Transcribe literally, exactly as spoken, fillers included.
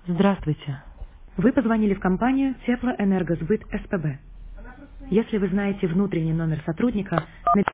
Здравствуйте. Вы позвонили в компанию Теплоэнергосбыт СПБ. Если вы знаете внутренний номер сотрудника,